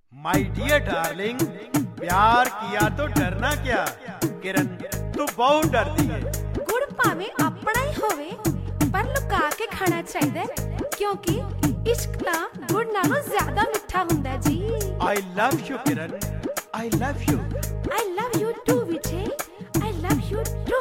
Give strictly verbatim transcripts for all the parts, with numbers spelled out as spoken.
My dear darling, प्यार किया तो डरना क्या। किरण तू बहुत डरती है। गुड़ भावे अपना ही होवे पर लुका के खाना चाहिए, क्योंकि इश्क ता गुड़ नालों ज्यादा मिठा हुंदा जी। I love you Kiran, I love you. I love you too Vijay, I love you too.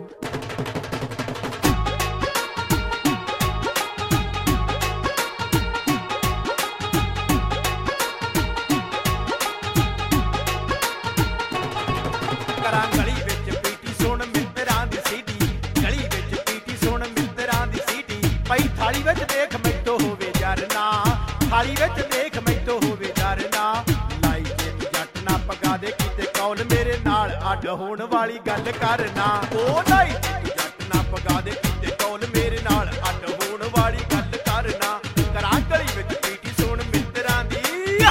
ਕਰਾਂ ਗਲੀ ਵਿੱਚ ਪੀਟੀ ਸੁਣ ਮਿੱਤਰਾਂ ਦੀ ਸੀਟੀ, ਗਲੀ ਵਿੱਚ ਪੀਟੀ ਸੁਣ ਮਿੱਤਰਾਂ ਦੀ ਸੀਟੀ। ਪਈ ਥਾਲੀ ਵਿੱਚ ਦੇਖ ਮੈਥੋਂ ਹੋਵੇ ਜਰਨਾ, ਥਾਲੀ ਵਿੱਚ ਦੇਖ ਮੈਥੋਂ ਹੋਵੇ ਜਰਨਾ। ਲਾਈ ਜੇ ਜੱਟ ਨਾ ਪਗਾ ਦੇ ਕਿਤੇ ਕੌਲ ਮੇਰੇ ਨਾਲ ਅੱਡ ਹੋਣ ਵਾਲੀ ਗੱਲ ਕਰਨਾ। ਉਹ ਲਾਈ ਜੇ ਜੱਟ ਨਾ ਪਗਾ ਦੇ ਕਿਤੇ ਕੌਲ ਮੇਰੇ ਨਾਲ ਅੱਡ ਹੋਣ ਵਾਲੀ ਗੱਲ ਕਰਨਾ। ਕਰਾਂ ਗਲੀ ਵਿੱਚ ਪੀਟੀ ਸੁਣ ਮਿੱਤਰਾਂ ਦੀ।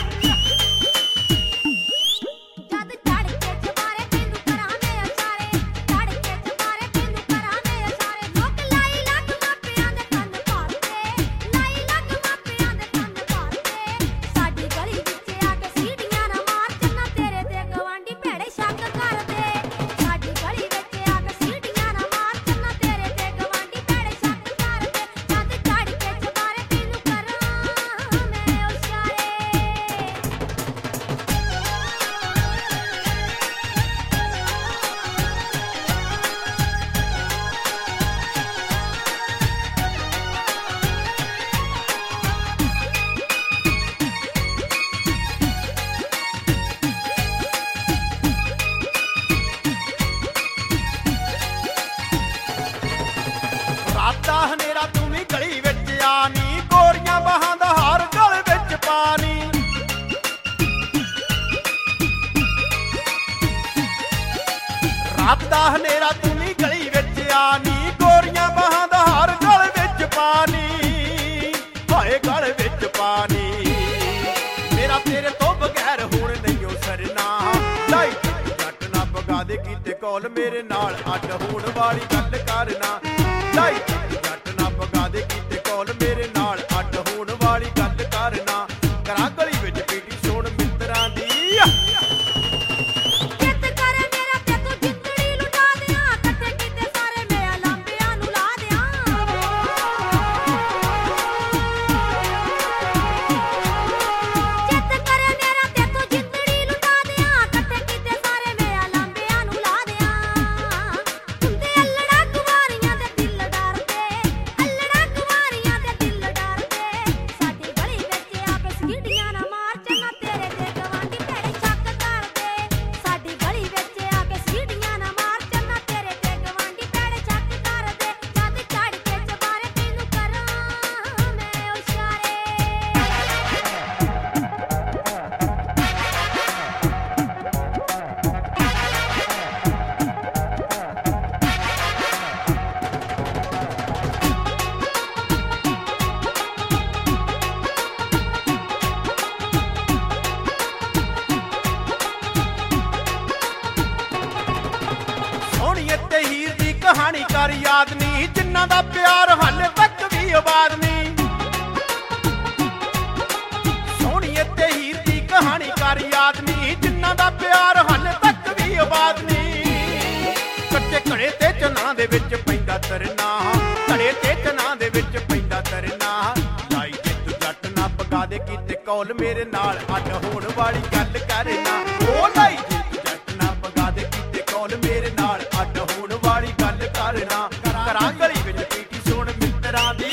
ਰਾਤਾਂ ਹਨੇਰਾ ਤੂੰ ਵੀ ਗਲੀ ਵਿੱਚ ਆਨੀ, ਗੋਰੀਆਂ ਬਾਹਾਂ ਦਾ ਹਾਰ ਗਲ ਵਿੱਚ ਪਾਨੀ। ਰਾਤ ਦਾ ਹਨੇਰਾ ਤੂੰ ਵੀ ਗਲੀ ਵਿੱਚ ਆਨੀ, ਗੋਰੀਆਂ ਬਾਹਾਂ ਦਾ ਹਾਰ ਗਲ ਵਿੱਚ ਪਾਨੀ। ਹਾਏ ਗਲ ਵਿੱਚ ਪਾਨੀ। ਮੇਰਾ ਤੇਰੇ ਤੋਂ ਬਗੈਰ ਹੁਣ ਨਹੀਂਓ ਸਰਨਾ। ਲਾਈ ਜੱਟ ਨਾ ਪਗਾ ਦੇ ਕੀਤੇ ਕੌਲ ਮੇਰੇ ਨਾਲ ਅੱਡ ਹੋਣ ਵਾਲੀ ਗੱਲ ਕਰਨਾ। ਲਾਈ ਜੱਟ ਨਾ ਪਗਾ ਦੇ ਕੀਤੇ ਕੌਲ ਮੇਰੇ ਨਾਲ ਅੱਡ ਹੋਣ ਵਾਲੀ ਗੱਲ ਕਰਨਾ। ਕਰਾਂ ਗਲੀ ਵਿੱਚ ਪੀਟੀ ਸੁਣ ਮਿੱਤਰਾਂ ਦੀ। ਤੇ ਹੀਰ ਦੀ ਕਹਾਣੀ ਕਰ ਯਾਦ ਨੀ, ਜਿਨ੍ਹਾਂ ਦਾ ਪਿਆਰ ਹਾਲੇ ਤੱਕ ਵੀ ਆਬਾਦ ਨੀ। ਸੋਹਣੀਏ ਤੇ ਹੀਰ ਦੀ ਕਹਾਣੀ ਕਰ ਯਾਦ ਨੀ, ਜਿਨ੍ਹਾਂ ਦਾ ਪਿਆਰ ਹਾਲੇ ਤੱਕ ਵੀ ਆਬਾਦ ਨੀ। ਕੱਚੇ ਘੜੇ ਤੇ ਚਨਾਂ ਦੇ ਵਿੱਚ ਪੈਂਦਾ ਤਰਨਾ, ਘੜੇ ਤੇ ਚਨਾਂ ਦੇ ਵਿੱਚ ਪੈਂਦਾ ਤਰਨਾ। ਲਾਈ ਜੇ ਤੂੰ ਜੱਟ ਨਾ ਪਗਾ ਦੇ ਕੀਤੇ ਕੌਲ ਮੇਰੇ ਨਾਲ ਅੱਡ ਹੋਣ ਵਾਲੀ ਗੱਲ ਕਰਨਾ। ਉਹ ਲਾਈ ਜੇ ਤੂੰ ਜੱਟ ਨਾ ਪਗਾ ਦੇ ਕੀਤੇ ਕੌਲ ਮੇਰੇ ਨਾਲ ਅੱਡ ਹੋਣ ਵਾਲੀ ਗੱਲ ਕਰਨਾ। ਕਰਾਂ ਗਲੀ ਵਿੱਚ ਪੀਟੀ ਸੁਣ ਮਿੱਤਰਾਂ ਦੀ।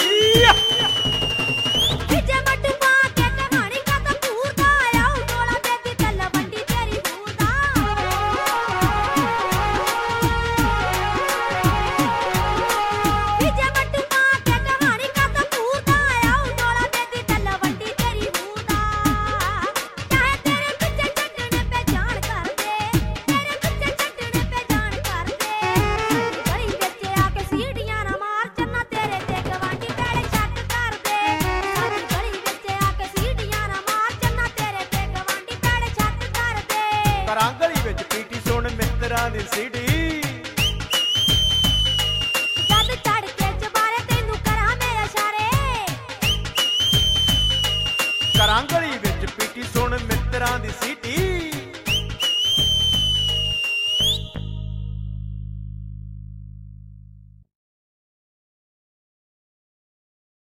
ਕਰਾਂ ਗਲੀ ਵਿੱਚ ਪੀਟੀ ਸੁਣ ਮਿੱਤਰਾਂ ਦੀ ਸੀਡੀ। ਜਦ ਚੜ ਕੇ ਚਬਾਰੇ ਤੈਨੂੰ ਕਰਾਂ ਮੈਂ ਇਸ਼ਾਰੇ। ਕਰਾਂ ਗਲੀ ਵਿੱਚ ਪੀਟੀ ਸੁਣ ਮਿੱਤਰਾਂ ਸ਼ੇਰਾਂ ਦੀ ਸੀਟ